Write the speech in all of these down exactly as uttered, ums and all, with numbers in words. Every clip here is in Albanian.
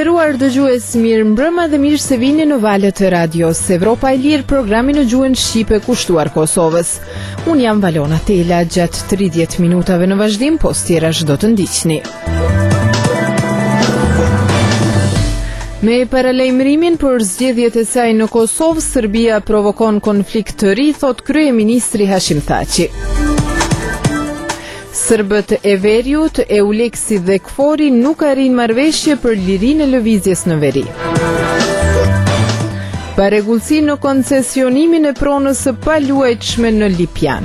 nderuar dëgjues, mirë mbrëma dhe mirë se vini në valët e radios Evropa e Lirë, programin në gjuhën shqipe kushtuar Kosovës. Unë jam Valona Tela, gjatë tridhjetë minutave në vazhdim, po tjerash do të ndiqni. Me paralajmërimin për zgjedhjet e saj në Kosovë, Serbia provokon konflikt të ri, thot kryeministri Hashim Thaçi. Serbët e Veriut, Euleksi dhe Kfori nuk arrin marrëveshje për lirinë e lëvizjes në veri. Paregullsi në koncesionimin e pronës së paluajtshme në Lipjan.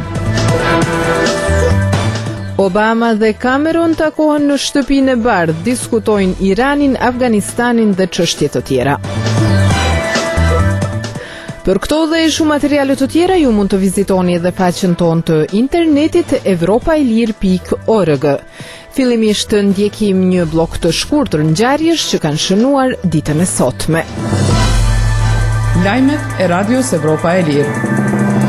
Obama dhe Cameron takohen në shtëpinë e bardhë, diskutojnë Iranin, Afganistanin dhe çështje të tjera. Për këto dhe shumë materiale të tjera ju mund të vizitoni edhe faqen tonë të internetit evropaelir pikë org. Fillimisht të ndjekim një blok të shkurtër ngjarjesh që kanë shënuar ditën e sotme. Lajmet e Radios Evropa e Lirë.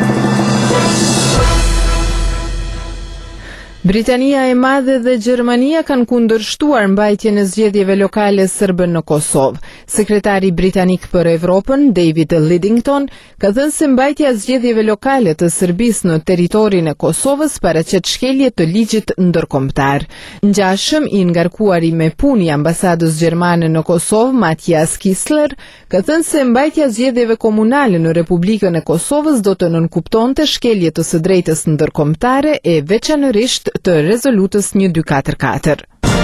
Britania e Madhe dhe Gjermania kanë kundërshtuar mbajtjen e zgjedhjeve lokale serbe në Kosovë. Sekretari britanik për Evropën, David Lidington, ka thënë se mbajtja e zgjedhjeve lokale të Serbisë në territorin e Kosovës paraqet shkelje të ligjit ndërkombëtar. Ngjashëm i ngarkuari me punë i ambasadës gjermane në Kosovë, Matthias Kissler, ka thënë se mbajtja e zgjedhjeve komunale në Republikën e Kosovës do të nënkuptonte shkelje të së drejtës ndërkombëtare e veçanërisht të rezolutës një dy katër katër.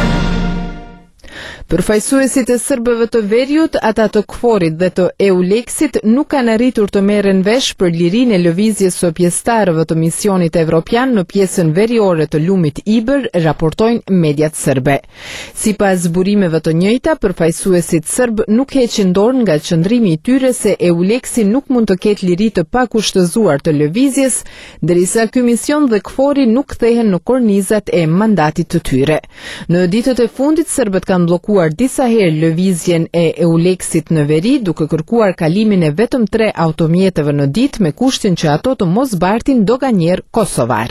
Përfaqësuesit e serbëve të Veriut, ata të Kforit dhe të Euleksit nuk kanë arritur të merren vesh për lirinë e lëvizjes së pjesëtarëve të misionit evropian në pjesën veriore të lumit Ibër, raportojnë mediat serbe. Sipas burimeve të njëjta, përfaqësuesit serb nuk heqin dorë nga qëndrimi i tyre se Euleksi nuk mund të ketë liri të pakushtëzuar të lëvizjes, derisa ky mision dhe Kfori nuk kthehen në kornizat e mandatit të tyre. Në ditët e fundit serbët kanë bllokuar disa herë lëvizjen e Euleksit në veri, duke kërkuar kalimin e vetëm tre automjeteve në ditë me kushtin që ato të mos bartin doganjer kosovar.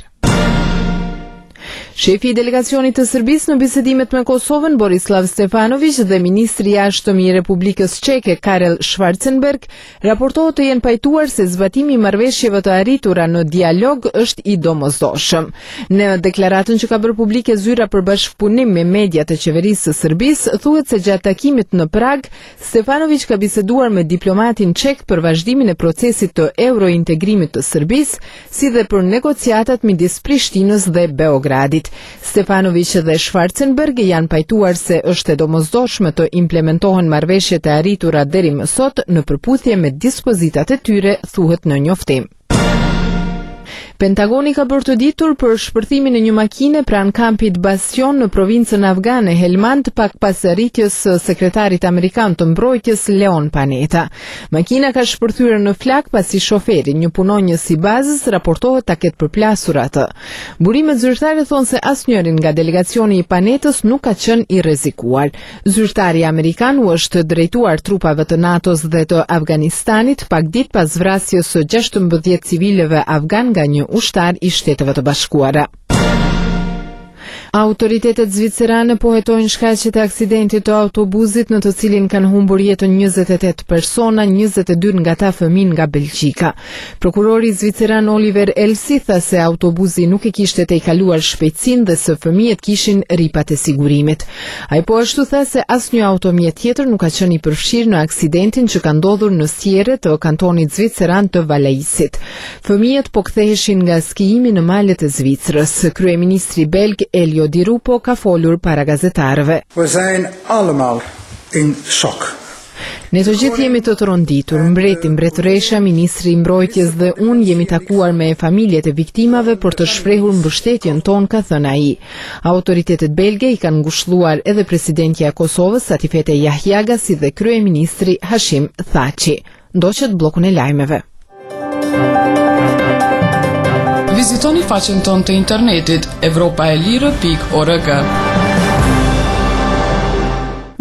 Shefi i delegacionit të Serbisë në bisedimet me Kosovën, Borislav Stefanović, dhe ministri i jashtëm i Republikës Çeke, Karel Schwarzenberg, raportohet të jenë pajtuar se zbatimi i marrëveshjeve të arritura në dialog është i domosdoshëm. Në deklaratën që ka bërë publike zyra për bashkëpunim me mediat e qeverisë së Serbisë, thuhet se gjatë takimit në Prag, Stefanović ka biseduar me diplomatin çek për vazhdimin e procesit të eurointegrimit të Serbisë, si dhe për negociatat midis Prishtinës dhe Beogradit. Stefanović dhe Schwarzenberg janë pajtuar se është e domosdoshme të implementohen marrëveshjet e arritura deri më sot në përputhje me dispozitat e tyre, thuhet në njoftim. Pentagoni ka bërë të ditur për shpërthimin e një makine pranë kampit Bastion në provincën afgane Helmand pak pas arritjes së sekretarit amerikan të mbrojtjes Leon Panetta. Makina ka shpërthyer në flak pasi shoferi, një punonjës i bazës, raportohet ta ketë përplasur atë. Burimet zyrtare thonë se asnjëri nga delegacioni i Panettës nuk ka qenë i rrezikuar. Zyrtari amerikan u është drejtuar trupave të NATO-s dhe të Afganistanit pak ditë pas vrasjes së gjashtëmbëdhjetë civilëve afgan nga një ushtar i Shteteve të Bashkuara. Autoritetet zvicerane pohetojnë shkaqet e aksidentit të autobusit në të cilin kanë humbur jetën njëzet e tetë persona, njëzet e dy nga ta fëmijë nga Belgjika. Prokurori zviceran Oliver Elsi tha se autobusi nuk e kishte tejkaluar shpejtësinë dhe se fëmijët kishin ripat e sigurimit. Ai po ashtu tha se asnjë automjet tjetër nuk ka qenë i përfshirë në aksidentin që ka ndodhur në Sierre të kantonit zviceran të Valaisit. Fëmijët po ktheheshin nga skijimi në malet e Zvicrës. Kryeministri belg Elio Di Rupo ka folur para gazetarëve. We zijn allemaal in shok. Ne të gjithë jemi të tronditur, mbreti, mbretëresha, ministri i mbrojtjes dhe unë jemi takuar me familjet e viktimave për të shprehur mbështetjen tonë, ka thënë ai. Autoritetet belge i kanë ngushëlluar edhe presidentja e Kosovës, Satifete Jahjaga, si dhe kryeministri Hashim Thaçi. Ndoqet bllokun e lajmeve. Vizitoni faqen tonë të internetit evropaelirë pikë org.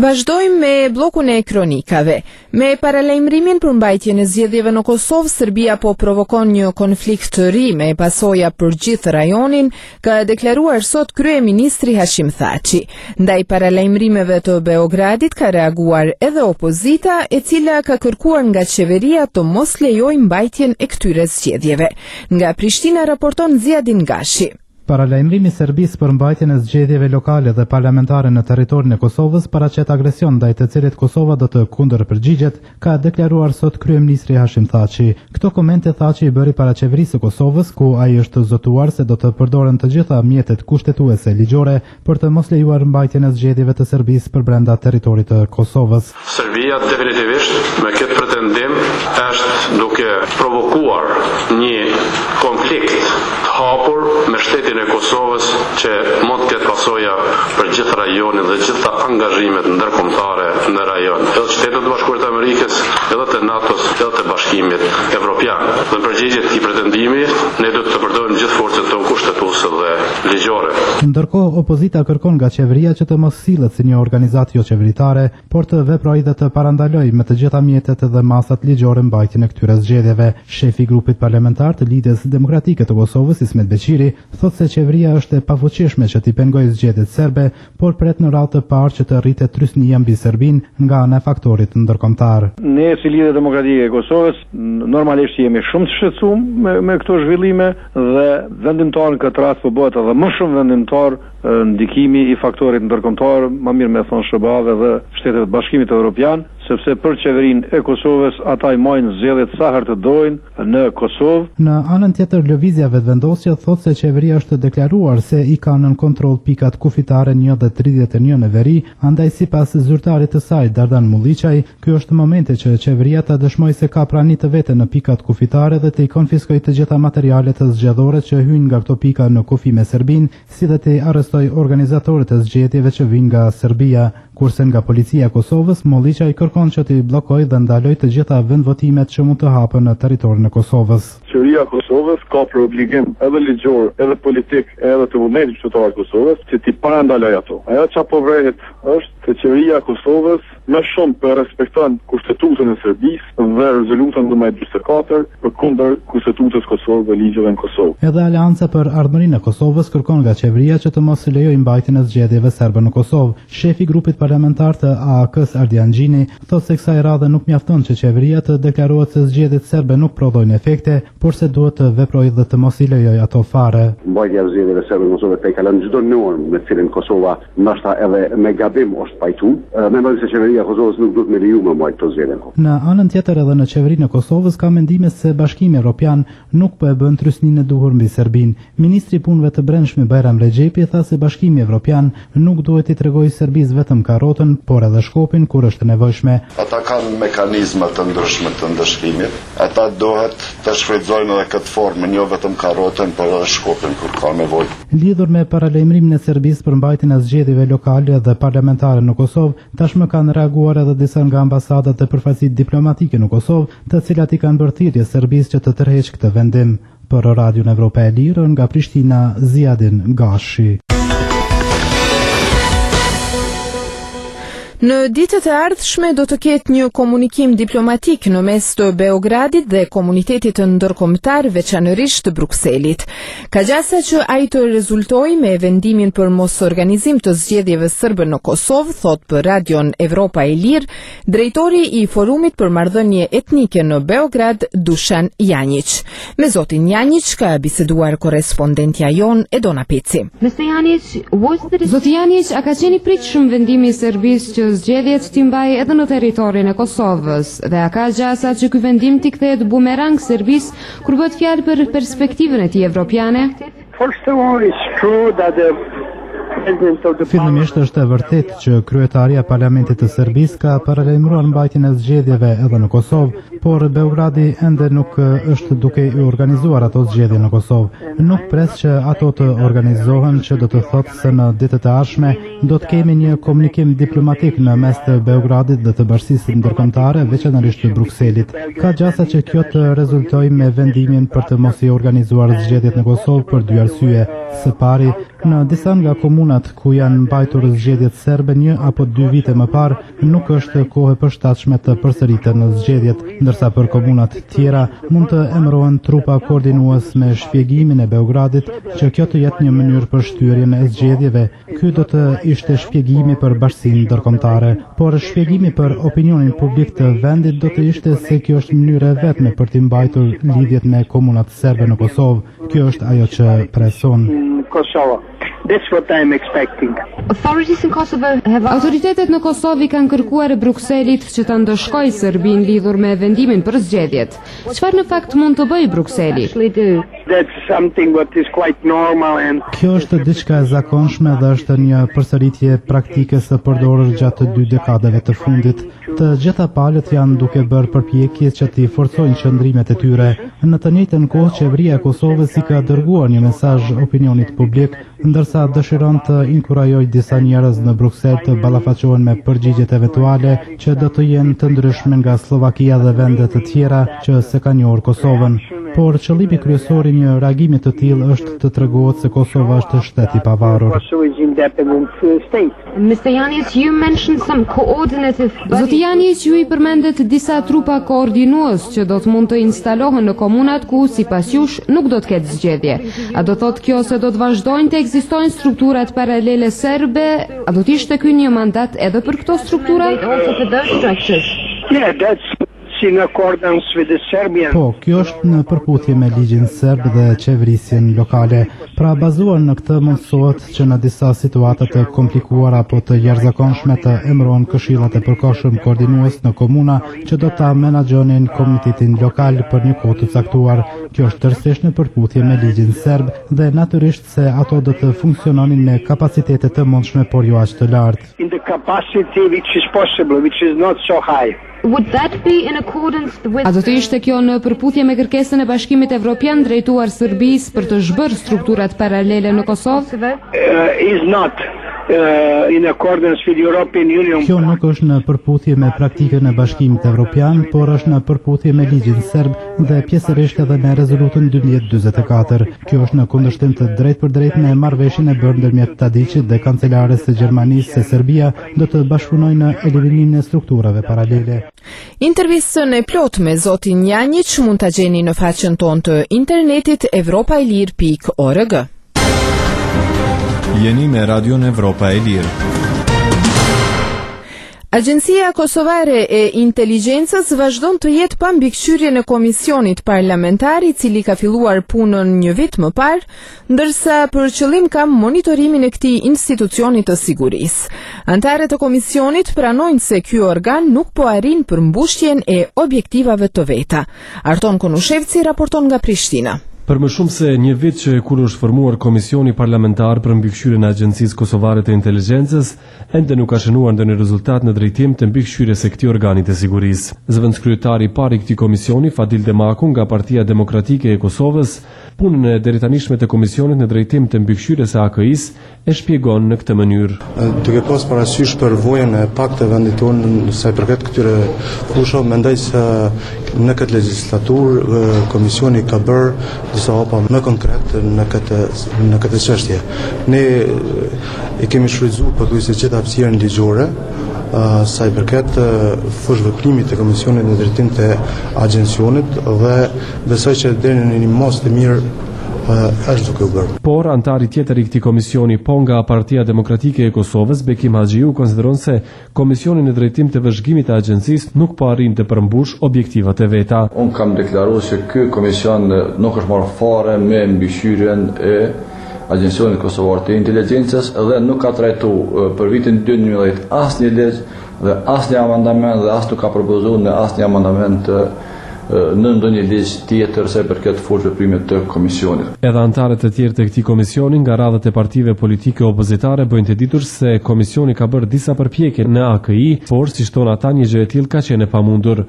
Vazhdojmë me bllokun e kronikave. Me paralajmërimin për mbajtjen e zgjedhjeve në Kosovë, Serbia po provokon një konflikt të ri me pasoja për gjithë rajonin, ka deklaruar sot kryeministri Hashim Thaçi. Ndaj paralajmërimeve të Beogradit ka reaguar edhe opozita, e cila ka kërkuar nga qeveria të mos lejojë mbajtjen e këtyre zgjedhjeve. Nga Prishtina raporton Ziadin Gashi. Paralajmërimi i Serbisë për mbajtjen e zgjedhjeve lokale dhe parlamentare në territorin e Kosovës paraqet agresion ndaj të cilit Kosova do të kundërpërgjigjet, ka deklaruar sot kryeministri Hashim Thaçi. Këto komente Thaçi i bëri para qeverisë së Kosovës, ku ai është zotuar se do të përdoren të gjitha mjetet kushtetuese ligjore për të mos lejuar mbajtjen e zgjedhjeve të Serbisë për brenda territorit të Kosovës. Serbia definitivisht me këtë pretendim është duke provokuar një konflikt të hapur me shtetin e Kosovës që mund të ketë pasoja për gjithë rajonin dhe gjitha angazhimet ndërkombëtare në rajon, edhe të Shtetit të Bashkuar të Amerikës, edhe të NATO-s, edhe të Bashkimit Evropian. Dhe në përgjigje këtij pretendimi, ne do të përdorim gjithë forcat tonë kushtetuese dhe ligjore. Ndërkohë, opozita kërkon nga qeveria që të mos sillet si një organizatë jo qeveritare, por të veprojë dhe të parandalojë me të gjitha mjetet dhe masat ligjore mbajtjen e këtyre zgjedhjeve. Shefi i grupit parlamentar të Lidhjes Demokratike të Kosovës, Ismet Beqiri, thotë se qeveria është e pafuqishme që t'i pengojë zgjedhjet serbe, por pret në radhë të parë që të rritet trysnia mbi Serbinë nga ana e faktorit ndërkombëtar. Ne si Lidhja Demokratike e Kosovës normalisht jemi shumë të shqetësuar me, me këto zhvillime dhe vendimtar në këtë rast po bëhet edhe më shumë vendimtar ndikimi i faktorit ndërkombëtar, më mirë me thonë S B A-ve dhe Shtetet e Bashkimit Evropian, sepse për qeverinë e Kosovës ata i majnë zgjedhjet sa herë të dojnë në Kosovë. Në anën tjetër, lëvizja vetëvendosje thotë se qeveria është deklaruar se i ka nën kontroll pikat kufitare një dhe tridhjetë e një në veri, andaj sipas zyrtarit të saj Dardan Mulliçaj, ky është momenti që qeveria ta dëshmojë se ka prani të vete në pikat kufitare dhe të i konfiskojë të gjitha materialet të zgjedhore që hyjnë nga këto pika në kufi me Serbinë, si dhe të arrestoj organizatorët e zgjedhjeve që vijnë nga Serbia, kurse nga policia e Kosovës, Mulliçaj kërkon që të blokojë dhe ndalojë të gjitha vendvotimet që mund të hapen në territorin e Kosovës. Qeveria e Kosovës ka për obligim edhe ligjor, edhe politik, edhe të vullnetit qytetarë të Kosovës që ti parandalojë ato. Ajo që po vrehet është se qeveria e Kosovës më shumë për respekton kushtetutën e Serbisë dhe rezolutën dhjetë njëzet e katër për kundër kushtetutës Kosovë dhe ligjeve në Kosovë. Edhe Aleanca për Ardhmërinë e Kosovës kërkon nga qeveria që të mos lejojë mbajtjen e zgjedhjeve serbe në Kosovë. Shefi i grupit parlamentar të A A K-s Ardian Gjini thotë se kësaj radhe nuk mjafton që qeveria të deklarohet se zgjedhjet serbe nuk prodhojnë efekte, por se duhet të veprojë dhe të mos i lejojë ato fare. Mbajtja e zgjedhjeve serbe në Kosovë ka kalon çdo normë me cilën Kosova ndoshta edhe me gabim është pajtu. Mendoj se qeveria e Kosovës nuk duhet me leju më mbajt këto zgjedhje. Në anën tjetër, edhe në qeverinë e Kosovës ka mendime se Bashkimi Evropian nuk po e bën trysninë e duhur mbi Serbinë. Ministri i Punëve të Brendshme Bajram Rexhepi tha se Bashkimi Evropian nuk duhet i tregojë Serbisë vetëm karrotën, por edhe shkopin kur është nevojshme. Ata kanë mekanizma të ndryshme të ndëshkimit. Ata duhet të shfrytëzojnë edhe këtë formë, jo vetëm karrotën, por edhe shkopin kur ka nevojë. Lidhur me paralajmërimin e Serbisë për mbajtjen e zgjedhjeve lokale dhe parlamentare në Kosovë, tashmë kanë reaguar edhe disa nga ambasadat e përfaqësitë diplomatike në Kosovë, të cilat i kanë bërë thirrje Serbisë që të tërheqë këtë vendim. Për Radion Evropa e Lirë nga Prishtina, Ziadin Gashi. Në ditët e ardhshme do të ketë një komunikim diplomatik në mes të Beogradit dhe komunitetit ndërkombëtar, veçanërisht të Brukselit. Ka gjasa që ai të rezultojë me vendimin për mos organizim të zgjedhjeve serbe në Kosovë, thot për Radion Evropa e Lirë, drejtori i Forumit për Marrëdhënie Etnike në Beograd, Dušan Janjić. Me zotin Janjić ka biseduar korrespondentja jon Edona Peci. Zoti Janjić, a ka qenë i pritshëm vendimi i Serbisë që zgjedhjet t'i mbajë edhe në territorin e Kosovës, dhe a ka gjasa që ky vendim t'i kthehet bumerang Serbisë kur bëhet fjalë për perspektivën e tij evropiane? Fillimisht është e vërtet që kryetaria e Parlamentit të Serbisë ka paralajmëruar mbajtjen e zgjedhjeve edhe në Kosovë, por Beogradi ende nuk është duke i organizuar ato zgjedhje në Kosovë. Nuk pres që ato të organizohen, që do të thotë se në ditët e ardhshme do të kemi një komunikim diplomatik në mes të Beogradit dhe të Bashkisë Ndërkombëtare, veçanërisht të Brukselit. Ka gjasa që kjo të rezultojë me vendimin për të mos i organizuar zgjedhjet në Kosovë për dy arsye. Së pari, në disa nga komunat ku janë mbajtur zgjedhjet serbe një apo dy vite më parë, nuk është kohë e përshtatshme të përsëriten në zgjedhjet, ndërsa për komunat tjera mund të emërohen trupa koordinues me shpjegimin e Beogradit që kjo të jetë një mënyrë për shtyrjen e zgjedhjeve. Ky do të ishte shpjegimi për Bashkinë Ndërkombëtare, por shpjegimi për opinionin publik të vendit do të ishte se kjo është mënyra e vetme për të mbajtur lidhjet me komunat serbe në Kosovë. Kjo është ajo që preson. Kosovo. That's what I'm expecting. Authorities in Kosovo have... Autoritetet në Kosovë kanë kërkuar Brukselit që ta ndëshkojë Serbinë lidhur me vendimin për zgjedhjet. Çfarë në fakt mund të bëjë Brukseli? That's something what is quite normal and... Kjo është diçka e zakonshme dhe është një përsëritje praktike së përdorur gjatë dy dekadave të fundit. Të gjitha palët janë duke bërë përpjekje që t'i forcojnë qëndrimet e tyre. Në të njëjtën kohë, qeveria e Kosovës i ka dërguar një mesazh opinionit publik, ndërsa dëshiron të inkurajojë disa njerëz në Bruksel të ballafaqohen me përgjigjet eventuale që do të jenë të ndryshme nga Slovakia dhe vende të tjera që se kanë njohur Kosovën. Por qëllimi kryesor i një reagimi të tillë është të tregohet se Kosova është shtet i pavarur. mister Janic, you mentioned some coordinative... Zoti Janic, ju i përmendet disa trupa koordinues që do të mund të instalohen në komunat ku sipas jush nuk do të ketë zgjedhje. A do thotë kjo se do të vazhdojnë të ekzistojnë strukturat paralele serbe? A do të ishte ky një mandat edhe për këto struktura? Yeah, that's in accordance with the Serbian. Po, kjo është në përputhje me ligjin serb dhe qeverisjen lokale. Pra, bazuar në këtë mundësohet që në disa situata të komplikuara apo të jashtëzakonshme të emërohen këshillat e përkohshëm koordinues në komuna që do ta menaxhonin komunitetin lokal për një kohë të caktuar. Kjo është tërësisht në përputhje me ligjin serb dhe natyrisht se ato do të funksiononin me kapacitete të mundshme por jo aq të lartë. In the capacity which is possible, which is not so high. Would that be in accordance with... A do të ishte kjo në përputhje me kërkesën e Bashkimit Evropian drejtuar Serbisë për të zhbërë strukturat paralele në Kosovë? Uh, is not. Uh, in accordance with European Union. Kjo nuk është në përputhje me praktikën e Bashkimit Evropian, por është në përputhje me ligjin serb dhe pjesërisht edhe me rezolutën dymbëdhjetë dymbëdhjetë e katër. Kjo është në kundërshtim të drejtë për drejtë me marrëveshjen e bërë ndërmjet Tadićit dhe kancelares së Gjermanisë se Serbia do të bashkëpunojë në eliminimin e strukturave paralele. Intervistën e plot me zotin Janjic mund ta gjeni në faqen tonë të internetit evropailir pikë org. Jeni me Radion Evropa e Lirë. Agjencia Kosovare e Inteligjencës vazhdon të jetë pa mbikëqyrje në komisionit parlamentar i cili ka filluar punën një vit më parë, ndërsa për qëllim ka monitorimin e këtij institucioni të sigurisë. Anëtarët e komisionit pranojnë se ky organ nuk po arrin përmbushjen e objektivave të veta. Arton Konushevci raporton nga Prishtina. Për më shumë se një vit që kur është formuar Komisioni Parlamentar për mbikëqyrjen e Agjencisë Kosovare të Inteligjencës, ende nuk ka shënuar ndonjë rezultat në drejtim të mbikëqyrjes së këtij organi të sigurisë. Zëvendëskryetari i parë i këtij komisioni, Fadil Demaku nga Partia Demokratike e Kosovës, punën e deritanishme të komisionit në drejtim të mbikëqyrjes së A K I-s e shpjegon në këtë mënyrë. Duke pas parasysh përvojën e pak të vendit tonë sa i përket këtyre fushave, mendoj se në këtë legjislaturë komisioni ka bërë disa hapa më konkret në këtë në këtë çështje. Ne e kemi shfrytzuar pothuajse gjithë hapësirën ligjore uh, sa i përket uh, fush veprimit të komisionit në drejtim të agjencionit dhe besoj që deri në një mos të mirë është duke u bërë. Por antari tjetër i këtij komisioni, po nga Partia Demokratike e Kosovës, Bekim Haxhiu, konsideron se komisioni në drejtim të vëzhgimit të agjencisë nuk po arrin të përmbush objektivat e veta. Unë kam deklaruar se ky komision nuk është marrë fare me mbikëqyrjen e Agjencionit Kosovar të Inteligjencës dhe nuk ka trajtuar për vitin dy mijë e njëmbëdhjetë asnjë ligj dhe asnjë amandament dhe as nuk ka propozuar në asnjë amandament në ndonjë ligj tjetër se për këtë fushë veprime të komisionit. Edhe antarët e tjerë të këtij komisioni nga radhët e partive politike opozitare bëjnë të ditur se komisioni ka bërë disa përpjekje në A K I, por si shton ata një gjë e tillë ka qenë e pamundur.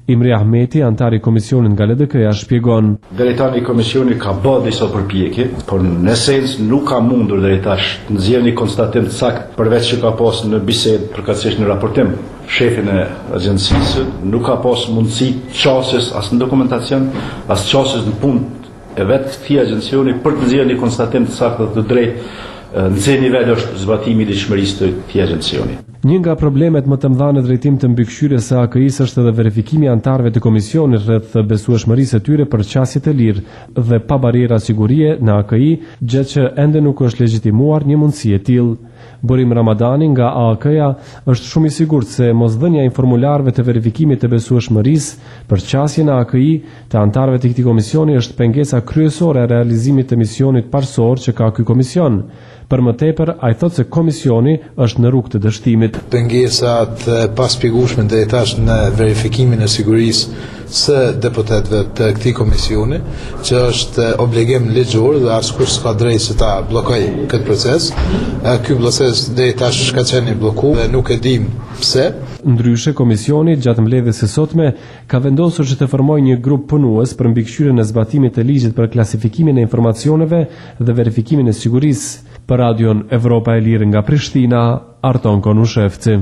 Imre Ahmeti, antari komisionit nga L D K-ja, shpjegon. Deri tani komisioni ka bërë disa përpjekje, por në esencë nuk ka mundur deri tash të nxjerrë një konstatim të saktë përveç që ka pas në bisedë përkatësisht në raportim. Shefin e agjencisë nuk ka pas mundësi qasjes as në dokumentacion, as qasjes në punë e vetë këtij agjencioni për të nxjerrë një konstatim të saktë të drejtë në çdo nivel është zbatimi i dëshmërisë të këtij agjencioni. Një nga problemet më të mëdha në drejtim të mbikëqyrjes së A K I-s është edhe verifikimi i anëtarëve të komisionit rreth besueshmërisë së tyre për qasjet e lirë dhe pa barriera sigurie në A K I, gjë që ende nuk është legjitimuar një mundësi e tillë. Borim Ramadani nga A K-ja është shumë i sigurt se mosdhënia e formularëve të verifikimit të besueshmërisë për qasjen e A K I të anëtarëve të këtij komisioni është pengesa kryesore e realizimit të misionit parsor që ka ky komision. Për më tepër, ai thotë se komisioni është në rrugë të dështimit. Pengesat pas shpjegueshme deri tash në verifikimin e sigurisë së deputetëve të këtij komisioni, që është obligim ligjor dhe askush s'ka drejtë se ta bllokojë këtë proces. Ky proces deri tash ka qenë i bllokuar dhe nuk e dim pse. Ndryshe, komisioni gjatë mbledhjes së sotme ka vendosur që të formojë një grup punues për mbikëqyrjen e zbatimit të ligjit për klasifikimin e informacioneve dhe verifikimin e sigurisë. Për Radion Evropa e Lirë nga Prishtina, Arton Konushevci.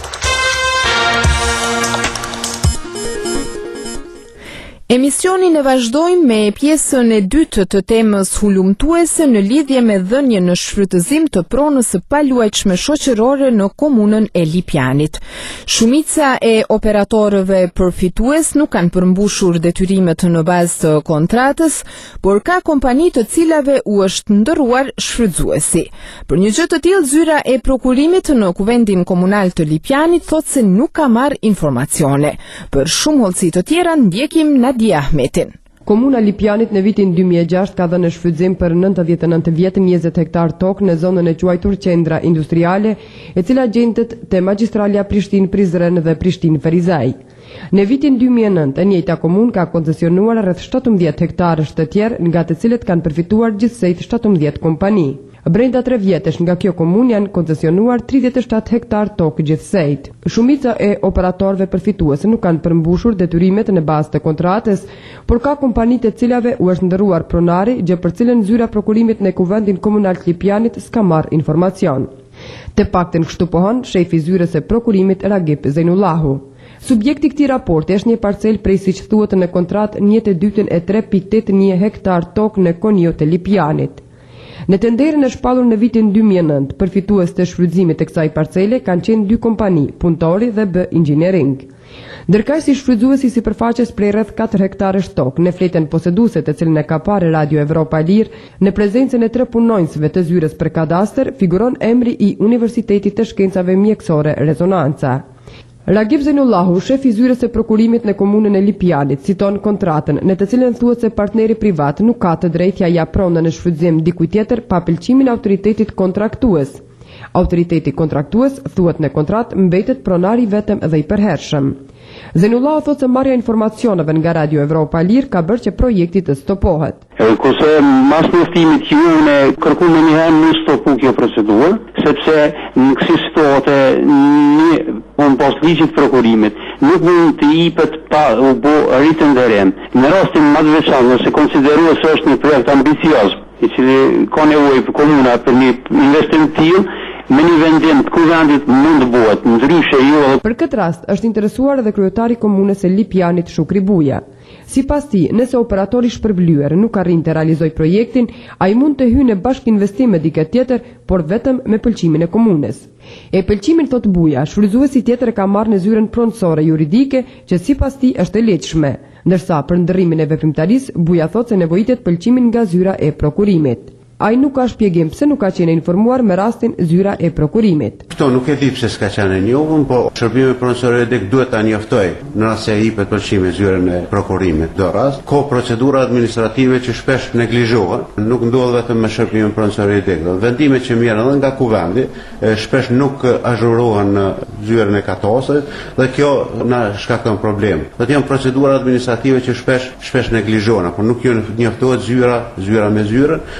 Emisionin e vazhdojmë me pjesën e dytë të temës hulumtuese në lidhje me dhënien në shfrytëzim të pronës së paluajtshme shoqërore në komunën e Lipjanit. Shumica e operatorëve përfitues nuk kanë përmbushur detyrimet në bazë të kontratës, por ka kompani të cilave u është ndërruar shfrytëzuesi. Për një gjë të tillë, zyra e prokurimit në Kuvendin Komunal të Lipjanit thotë se nuk ka marrë informacione. Për shumë hollësi të tjera ndjekim Nadia Ahmetin. Komuna Lipjanit në vitin dy mijë e gjashtë ka dhënë shfrytëzim për nëntëdhjetë e nëntë vjetë njëzet hektar tokë në zonën e quajtur qendra industriale, e cila gjendet te Magjistralja Prishtinë-Prizren dhe Prishtinë-Ferizaj. Në vitin dy mijë e nëntë, e njëjta komunë ka koncesionuar rreth shtatëmbëdhjetë hektarësh të tjerë, nga të cilët kanë përfituar gjithsej shtatëmbëdhjetë kompani. Brenda tre vjetësh nga kjo komunë janë koncesionuar tridhjetë e shtatë hektar tokë gjithsejt. Shumica e operatorëve përfituese nuk kanë përmbushur detyrimet në bazë të kontratës, por ka kompani të cilave u është ndërruar pronari, gjë për cilën zyra prokurimit në Kuvendin Komunal të Lipjanit s'ka marrë informacion. Të paktën kështu pohon shefi i zyrës së prokurimit Ragip Zeinullahu. Subjekti i këtij raporti është një parcel prej siç thuhet në kontratë një të dytën e tre pikë tetëdhjetë hektar tokë në Konjo të Lipjanit. Në tenderën e shpallur në vitin dy mijë e nëntë, përfitues të shfrytëzimit të kësaj parcele kanë qenë dy kompani, Puntori dhe B Engineering. Ndërkaq si shfrytëzuesi sipërfaqes prej rreth katër hektarësh tokë në fletën poseduese të cilën e ka parë Radio Evropa e Lirë, në prezencën e tre punonjësve të zyrës për kadastër, figuron emri i Universitetit të Shkencave Mjekësore Rezonanca. Ragip Zeinullahu, shefi i zyrës së prokurimit në komunën e Lipjanit, citon kontratën në të cilën thuhet se partneri privat nuk ka të drejtë ja jap pronën në shfrytëzim dikujt tjetër pa pëlqimin e autoritetit kontraktues. Autoriteti kontraktues, thuhet në kontratë, mbetet pronari vetëm dhe i përhershëm. Zeinullahu thotë se marrja e informacioneve nga Radio Evropa e Lirë ka bërë që projekti të stopohet. Kurse mas njoftimit që unë kërkoj më njëherë në stopu kjo procedurë, sepse në kësi situatë një on pas ligjit prokurimit nuk mund të jepet pa u bë ritënderim. Në rastin më të veçantë, nëse konsiderohet se është një projekt ambicioz, i cili ka nevojë për komuna për një investim të tillë, me një vendim të kuvendit mund të bëhet, ndryshe jo. Për këtë rast është interesuar edhe kryetari i komunës së Lipjanit Shukri Buja. Sipas tij, nëse operatori shpërblyer nuk arrin të realizojë projektin, ai mund të hyjë në bashkëinvestim me dikë tjetër, por vetëm me pëlqimin e komunës. E pëlqimin, thot Buja, shfrytëzuesi tjetër ka marrë në zyrën pronësore juridike, që sipas tij është e lehtëshme, ndërsa për ndërrimin e veprimtarisë, Buja thot se nevojitet pëlqimin nga zyra e prokurimit. Ai nuk ka shpjegim pse nuk ka qenë informuar me rastin zyra e prokurimit. Kto nuk e di pse s'ka qenë njohur, po shërbimi pronësor juridik duhet ta njoftoj në rast se i jepet pëlqimi zyrën e prokurimit. Do rast, ka procedura administrative që shpesh neglizhohen, nuk ndodh vetëm me shërbimin pronësor juridik. Vendimet që merren edhe nga kuvendi shpesh nuk azhurohen në zyrën e katastrës dhe kjo na shkakton problem. Do të janë procedura administrative që shpesh shpesh neglizhohen, por nuk ju njoftohet zyra, zyra me zyrën, vetëm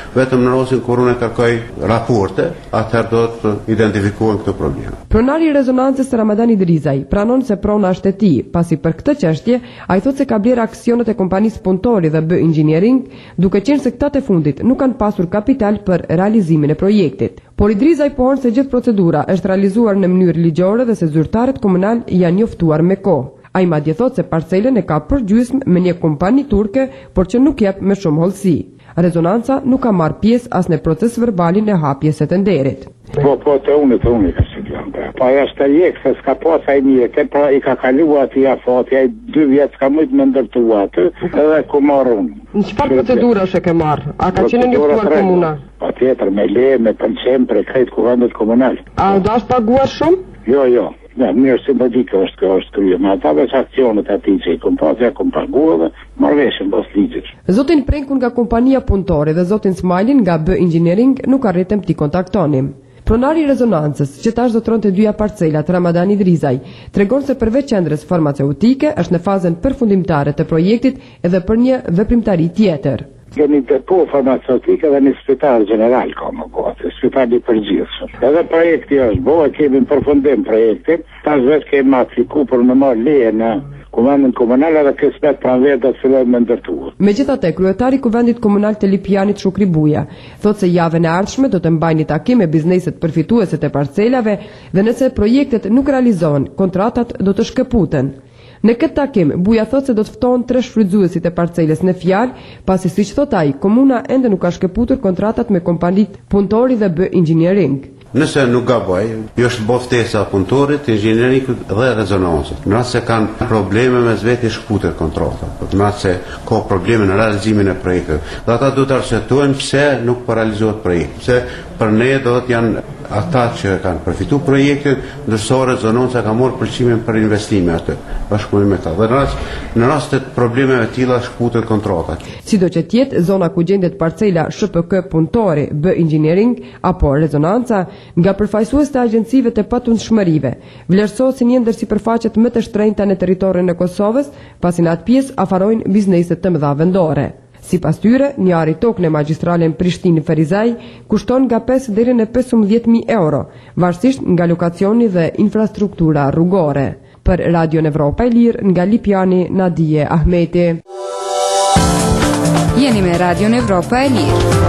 generosin kur unë kërkoj raporte, atëherë do të identifikohen këto probleme. Pronari i rezonancës Ramadan Idrizaj pranon se prona është e tij, pasi për këtë çështje ai thotë se ka bler aksionet e kompanisë punëtori dhe B Engineering, duke qenë se këta të fundit nuk kanë pasur kapital për realizimin e projektit. Por Idrizaj pohon se gjithë procedura është realizuar në mënyrë ligjore dhe se zyrtarët komunal janë njoftuar me kohë. Ai madje thotë se parcelën e ka përgjysmë me një kompani turke, por që nuk jep me shumë hollësi. Rezonanca nuk ka marrë pjesë as në proces verbalin e hapjes së tenderit. Po, po, të unë, të unë i ka si gjante. Po, aja është të jekë, se s'ka pas a i një, ke pra i ka kalua aty a fati, a i dy vjetë s'ka mëjtë me ndërtua aty, edhe ku marrë unë. Në çfarë procedura është e ke marrë? A ka qenë njoftuar komuna? Po, tjetër, me le, me pëlqem, për e krejt kuvendet komunal. A do është paguar shumë? Jo, jo. Ja, mirë simbolike është kjo është krye, ma ata veç aksionet ati që i kom pas, ja kom pagua dhe marveshën bas ligjit. Zotin Prenkun nga kompania punëtore dhe zotin Smajlin nga B Engineering nuk arritëm t'i kontaktonim. Pronari i rezonancës, që tash do tronte dyja parcelat Ramadan Idrizaj, tregon se përveç qendrës farmaceutike është në fazën përfundimtare të projektit edhe për një veprimtari tjetër. Kemi depo farmaceutike dhe një spital general ka më bote, spitali përgjithshëm. Edhe projekti është bo, kemi në përfundim projektin, tash veç kemi apliku për me marrë leje në Kuvendin komunal edhe kësmet pranë vetë do të fillojmë me ndërtuar. Megjithatë, kryetari i Kuvendit komunal të Lipianit Shukri Buja thotë se javën e ardhshme do të mbajnë takim me bizneset përfituese të parcelave dhe nëse projektet nuk realizohen, kontratat do të shkëputen. Në këtë takim, Buja thotë se do të ftohen tre shfrytëzuesit e parceles në fjalë, pasi siç thot ai, komuna ende nuk ka shkëputur kontratat me kompanitë punëtori dhe B Engineering. Nëse nuk gaboj, jo është bo ftesa punëtorit, inxhinierit dhe rezonancët. Në rast se kanë probleme me zveti shkputet kontrata, në rast se ka probleme në realizimin e projektit. Dhe ata du të arsyetojnë pse nuk po realizohet projekti. Pse për ne do të janë ata që kanë përfitu projektin, ndërsa rezonanca ka marrë përqimin për investime atë, bashkëpunim me ta. Dhe në rast, në rastet problemeve të tilla shkputet kontratat. Sido që tjetë, zona ku gjendet parcela Sh P K punëtori B Engineering apo rezonanca, nga përfaqësues të agjencive të patundshmërive, vlerësohet si një ndër sipërfaqet më të shtrenjta në territorin e Kosovës, pasi në atë pjesë afarojnë bizneset të mëdha vendore. Sipas tyre, një ari tokë në magjistralen Prishtinë-Ferizaj kushton nga pesë deri në pesëmbëdhjetë mijë euro, varësisht nga lokacioni dhe infrastruktura rrugore. Për Radio Evropa e Lirë, nga Lipiani, Nadije Ahmeti. Jeni me Radio Evropa e Lirë.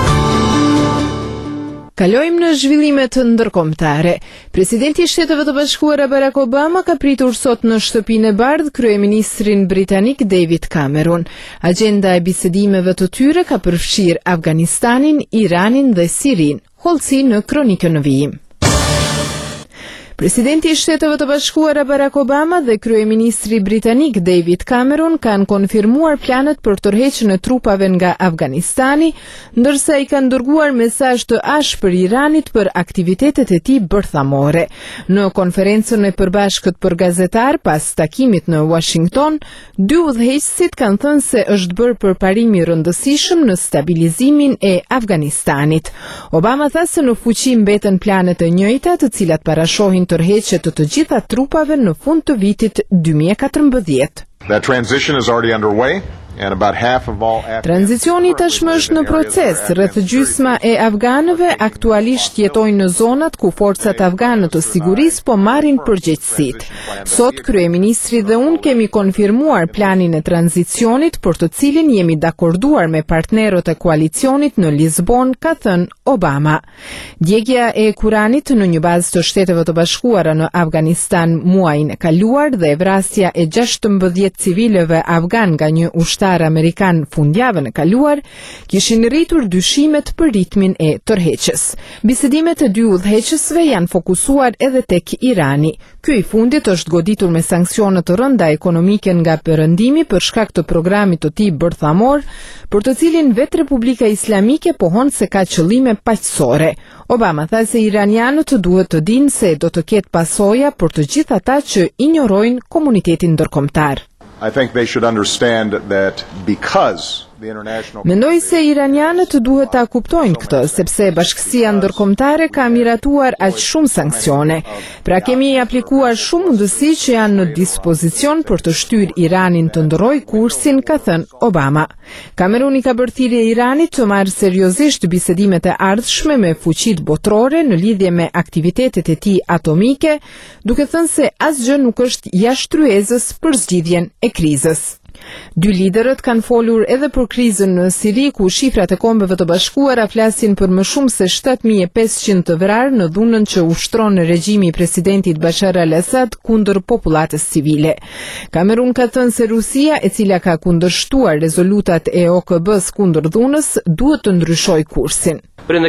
Kalojmë në zhvillimet ndërkombëtare. Presidenti i Shteteve të Bashkuara Barack Obama ka pritur sot në shtëpinë e bardhë kryeministrin britanik David Cameron. Agenda e bisedimeve të tyre ka përfshirë Afganistanin, Iranin dhe Sirin. Hollësi në kronikën në vijim. Presidenti i Shteteve të Bashkuara Barack Obama dhe kryeministri britanik David Cameron kanë konfirmuar planet për tërheqjen e trupave nga Afganistani, ndërsa i kanë dërguar mesazh të ashpër Iranit për aktivitetet e tij bërthamore. Në konferencën e përbashkët për gazetar pas takimit në Washington, dy udhëheqësit kanë thënë se është bërë përparim i rëndësishëm në stabilizimin e Afganistanit. Obama tha se në fuqi mbeten planet e njëjta, të cilat parashohin tërheqje të të gjitha trupave në fund të vitit dy mijë e katërmbëdhjetë. That transition is already underway. Tranzicioni tashmë është në proces. Rreth gjysma e afganëve aktualisht jetojnë në zonat ku forcat afgane të sigurisë po marrin përgjegjësitë. Sot kryeministri dhe unë kemi konfirmuar planin e tranzicionit për të cilin jemi dakorduar me partnerët e koalicionit në Lisbon, ka thënë Obama. Djegja e Kuranit në një bazë të Shteteve të Bashkuara në Afganistan muajin e kaluar dhe vrasja e gjashtëmbëdhjetë civilëve afgan nga një ushtar Amerikan fundjavën e kaluar, kishin rritur dyshimet për ritmin e tërheqjes. Bisedimet e dy udhëheqësve janë fokusuar edhe tek Irani. Ky i fundit është goditur me sanksione të rënda ekonomike nga perëndimi për shkak të programit të tij bërthamor, për të cilin vetë Republika Islamike pohon se ka qëllime paqësore. Obama tha se iranianët duhet të dinë se do të ketë pasoja për të gjithë ata që injorojnë komunitetin ndërkombëtar. I think they should understand that because Mendoj se iranianët duhet ta kuptojnë këtë, sepse bashkësia ndërkombëtare ka miratuar aq shumë sanksione. Pra kemi aplikuar shumë mundësi që janë në dispozicion për të shtyrë Iranin të ndërrojë kursin, ka thënë Obama. Kameruni ka bërë thirrje Iranit të marrë seriozisht bisedimet e ardhshme me fuqitë botërore në lidhje me aktivitetet e tij atomike, duke thënë se asgjë nuk është jashtryezës për zgjidhjen e krizës. Dy liderët kanë folur edhe për krizën në Siri, ku shifrat e Kombeve të Bashkuara flasin për më shumë se shtatë mijë e pesëqind të vrarë në dhunën që ushtron regjimi i presidentit Bashar al-Assad kundër popullatës civile. Kamerun ka thënë se Rusia, e cila ka kundërshtuar rezolutat e O K B-s kundër dhunës, duhet të ndryshojë kursin.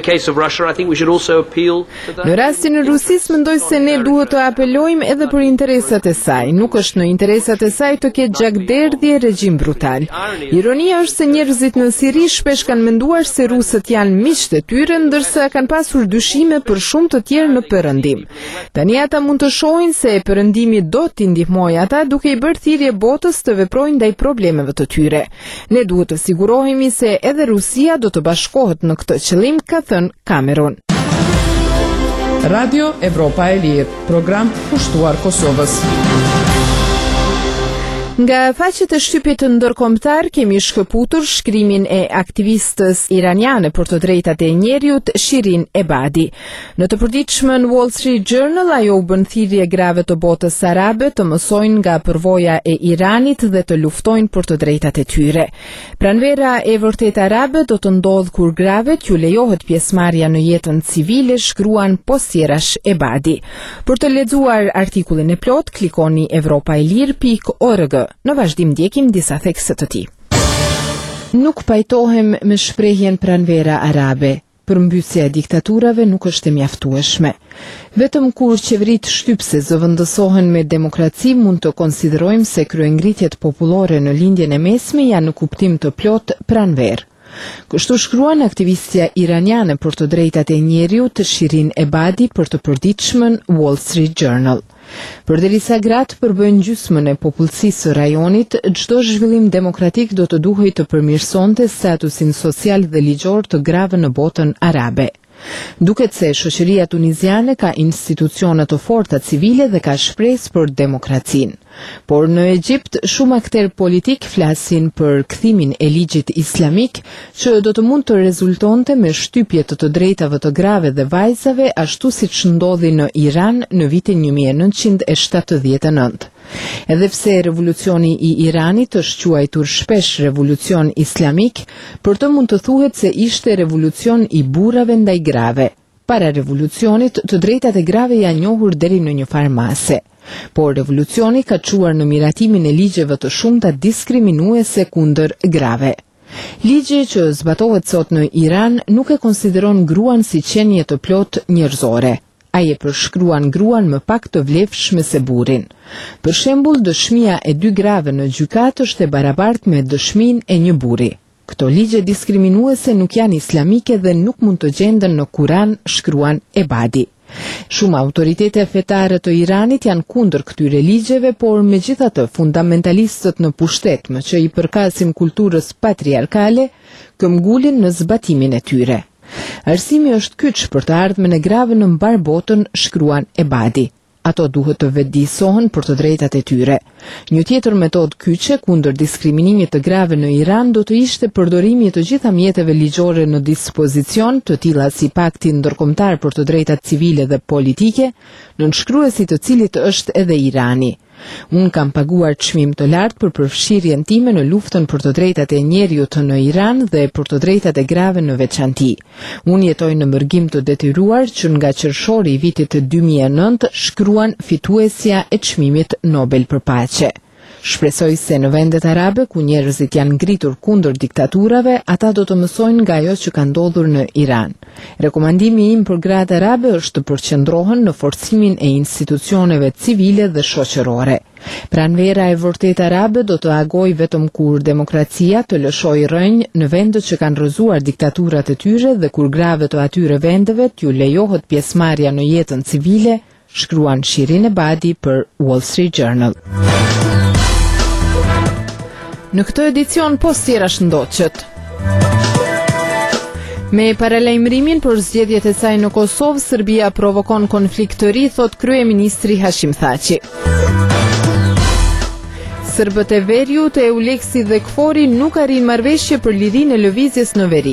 Në rastin e Rusisë mendoj se ne duhet të apelojmë edhe për interesat e saj. Nuk është në interesat e saj të ketë gjakderdhje regjim brutal. Ironia është se njerëzit në Siri shpesh kanë menduar se rusët janë miqtë e tyre, ndërsa kanë pasur dyshime për shumë të tjerë në Perëndim. Tani ata mund të shohin se Perëndimi do t'i ndihmojë ata duke i bërë thirrje botës të veprojnë ndaj problemeve të tyre. Ne duhet të sigurohemi se edhe Rusia do të bashkohet në këtë qëllim, ka thënë Cameron. Radio Evropa e Lirë, program pushtuar Kosovës. Nga faqet e shtypit ndërkombëtar kemi shkëputur shkrimin e aktivistës iraniane për të drejtat e njerëzit Shirin Ebadi. Në të përditshmën Wall Street Journal ajo u bën thirrje grave të botës arabe të mësojnë nga përvoja e Iranit dhe të luftojnë për të drejtat e tyre. Pranvera e vërtet arabe do të ndodh kur gravet ju lejohet pjesëmarrja në jetën civile, shkruan Posjerash Ebadi. Për të lexuar artikullin e plot, klikoni evropaelir pikë org. Në vazhdim ndjekim disa thekse të tij. Nuk pajtohem me shprehjen pranvera arabe. Përmbysja e diktaturave nuk është e mjaftueshme. Vetëm kur qeveritë shtypse zëvendësohen me demokraci mund të konsiderojmë se kryengritjet popullore në lindjen e mesme janë në kuptim të plot pranver. Kështu shkruan aktivistja iraniane për të drejtat e njerëzit Shirin Ebadi për të përditshmën Wall Street Journal. Përderisa gratë përbëjnë gjysmën e popullsisë së rajonit, çdo zhvillim demokratik do të duhej të përmirësonte statusin social dhe ligjor të grave në botën arabe. Duket se shoqëria tuniziane ka institucione të forta civile dhe ka shpresë për demokracinë. Por në Egjipt, shumë akter politik flasin për kthimin e ligjit islamik, që do të mund të rezultonte me shtypje të të drejtave të grave dhe vajzave, ashtu siç ndodhi në Iran në vitin një mijë e nëntëqind e shtatëdhjetë e nëntë. Edhe pse revolucioni i Iranit është quajtur shpesh revolucion islamik, për të mund të thuhet se ishte revolucion i burrave ndaj grave. Para revolucionit, të drejtat e grave janë njohur deri në një farë mase. Por revolucioni ka çuar në miratimin e ligjeve të shumta diskriminuese kundër grave. Ligji që zbatohet sot në Iran nuk e konsideron gruan si qenie të plot njerëzore. Ai e përshkruan gruan më pak të vlefshme se burrin. Për shembull, dëshmia e dy grave në gjykatë është e barabartë me dëshminë e një burri. Këto ligje diskriminuese nuk janë islamike dhe nuk mund të gjenden në Kur'an, shkruan Ebadi. Shumë autoritete fetare të Iranit janë kundër këtyre ligjeve, por megjithatë fundamentalistët në pushtet, më që i përkasin kulturës patriarkale, këmbgulin në zbatimin e tyre. Arsimi është kyç për të ardhmen e grave në mbar botën, shkruan Ebadi. Ato duhet të vetëdijsohen për të drejtat e tyre. Një tjetër metodë kyçe kundër diskriminimit të grave në Iran do të ishte përdorimi i të gjitha mjeteve ligjore në dispozicion, të tilla si Pakti Ndërkombëtar për të drejtat civile dhe politike, nënshkruesi të cilit është edhe Irani. Unë kam paguar çmim të lartë për përfshirjen time në luftën për të drejtat e njerëzit në Iran dhe për të drejtat e grave në veçanti. Unë jetoj në mërgim të detyruar që nga qershori i vitit dy mijë e nëntë, shkruan fituesja e çmimit Nobel për paqe. Shpresoj se në vendet arabe ku njerëzit janë ngritur kundër diktaturave, ata do të mësojnë nga ajo që ka ndodhur në Iran. Rekomandimi im për gratë arabe është të përqendrohen në forcimin e institucioneve civile dhe shoqërore. Pranvera e vërtet arabe do të agojë vetëm kur demokracia të lëshojë rrënjë në vendet që kanë rrëzuar diktaturat e tyre dhe kur grave të atyre vendeve t'ju lejohet pjesëmarrja në jetën civile, shkruan Shirin Ebadi për Wall Street Journal. Në këtë edicion post tjera shëndoqët. Me paralajmërimin për zgjedhjet e saj në Kosovë, Serbia provokon konflikt të ri, thot kryeministri Hashim Thaçi. Serbët e Veriut, e Euleksi dhe Kfori nuk arrin marrëveshje për lidhinë e lëvizjes në veri.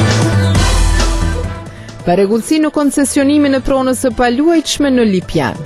Parregullsi në koncesionimin e pronës së paluajtshme në Lipjan.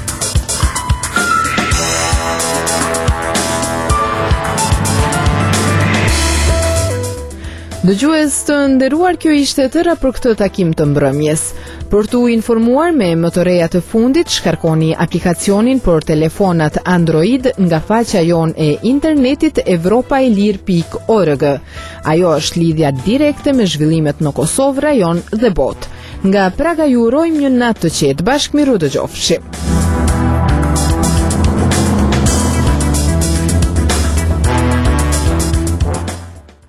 Dëgjues të nderuar, kjo ishte e tëra për këtë takim të mbrëmjes. Për t'u informuar me më të reja të fundit, shkarkoni aplikacionin për telefonat Android nga faqja jon e internetit evropaelir pikë org. Ajo është lidhja direkte me zhvillimet në Kosovë, rajon dhe botë. Nga Praga ju urojmë një natë të qetë, bashkë miru dëgjofshi.